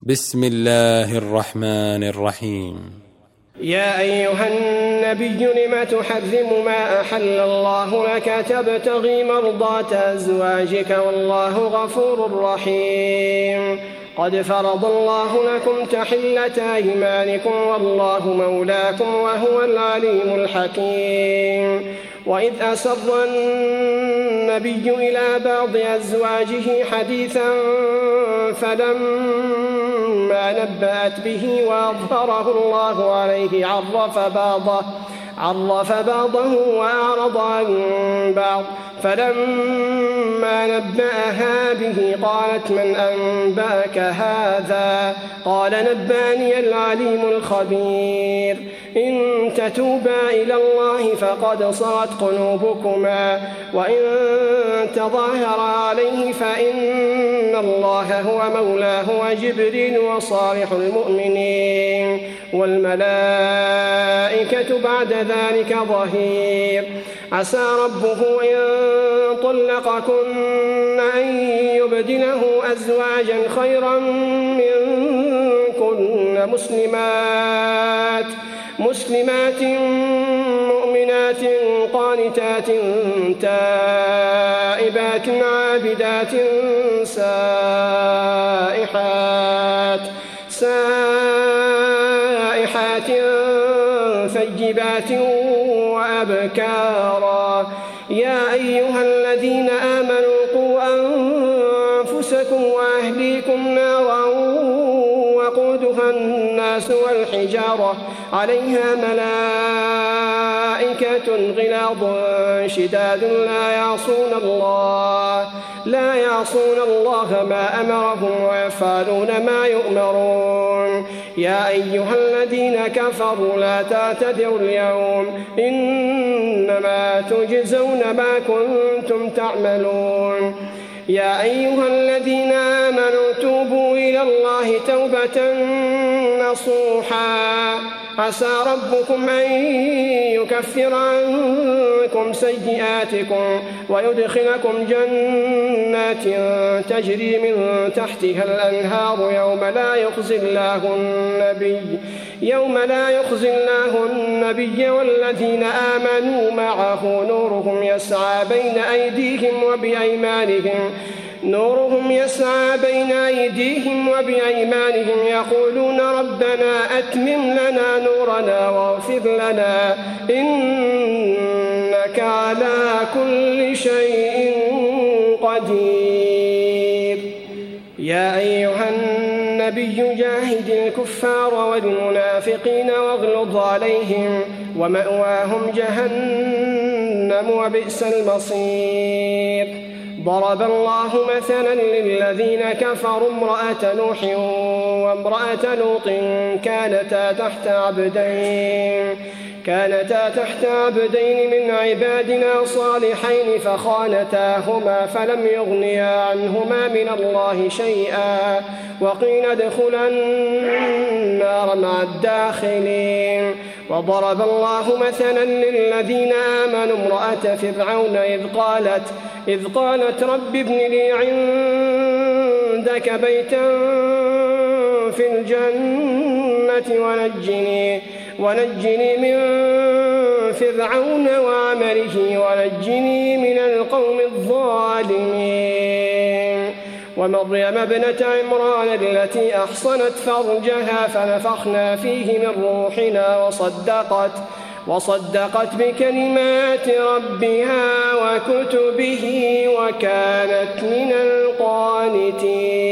بسم الله الرحمن الرحيم. يا أيها النبي لم تحرم ما أحل الله لك تبتغي مرضات أزواجك والله غفور رحيم. قد فرض الله لكم تحلة أيمانكم والله مولاكم وهو العليم الحكيم. وإذ أسر النبي إلى بعض أزواجه حديثا فلما نبأت به وأظهره الله عليه عرف بعضه وأعرض عن بعض. فلما نبأها به قالت من أنبأك هذا؟ قال نبأني العليم الخبير. إن تتوبا إلى الله فقد صغت قلوبكما وإن تظاهرا عليه فإن الله هو مولاه وجبريل وصالح المؤمنين والملائكة بعد ذلك ظهير. عسى ربه إن طلقكن أن يبدله أزواجا خيرا منكن مسلمات مؤمنات قانتات تائبات عابدات سائحات ثيبات وأبكارا. يا أيها الذين آمنوا قوا أنفسكم وأهليكم نارا وقودها الناس والحجارة عليها ملائكة غلاظ شداد لا يعصون الله ما أمرهم ويفعلون ما يؤمرون. يا أيها الذين كفروا لا تعتذروا اليوم إنما تجزون ما كنتم تعملون. يا أيها الذين آمنوا توبوا إلى الله توبة نصوحا عسى ربكم أن يكفر عنكم سيئاتكم ويدخلكم جنات تجري من تحتها الأنهار يوم لا يخزي الله النبي والذين آمنوا معه نورهم يسعى بين أيديهم وبأيمانهم يقولون ربنا أتمم لنا نورنا واغفر لنا إنك على كل شيء قدير. يا أيها النبي جاهد الكفار والمنافقين واغلظ عليهم ومأواهم جهنم وبئس المصير. ضرب الله مثلا للذين كفروا امرأة نوح وامرأة لوط كانتا تحت عبدين من عبادنا صالحين فخانتاهما فلم يغنيا عنهما من الله شيئا وقيل ادخلا النار مع الداخلين. وضرب الله مثلا للذين آمنوا امرأة فرعون إذ قالت رب ابن لي عندك بيتا في الجنة ونجني من فرعون وعمله ونجني من القوم الظالمين. ومريم ابنة عمران التي أحصنت فرجها فنفخنا فيه من روحنا وصدقت بكلمات ربها وكتبه وكانت من القانتين.